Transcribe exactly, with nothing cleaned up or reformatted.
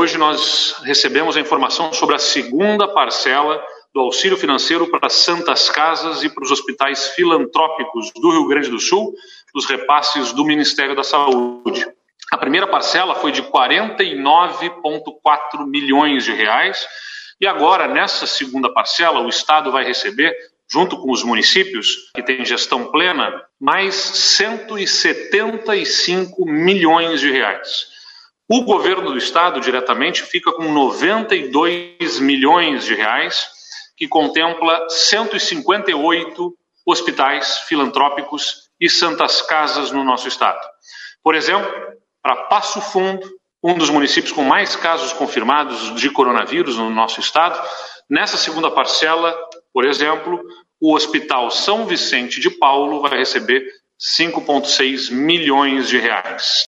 hoje nós recebemos a informação sobre a segunda parcela do auxílio financeiro para as Santas Casas e para os hospitais filantrópicos do Rio Grande do Sul, dos repasses do Ministério da Saúde. A primeira parcela foi de quarenta e nove vírgula quatro milhões de reais e agora, nessa segunda parcela, o Estado vai receber, junto com os municípios, que têm gestão plena, mais cento e setenta e cinco milhões de reais. O governo do Estado, diretamente, fica com noventa e dois milhões de reais, que contempla cento e cinquenta e oito hospitais filantrópicos e Santas Casas no nosso Estado. Por exemplo, para Passo Fundo, um dos municípios com mais casos confirmados de coronavírus no nosso Estado, nessa segunda parcela, por exemplo, o Hospital São Vicente de Paulo vai receber cinco vírgula seis milhões de reais.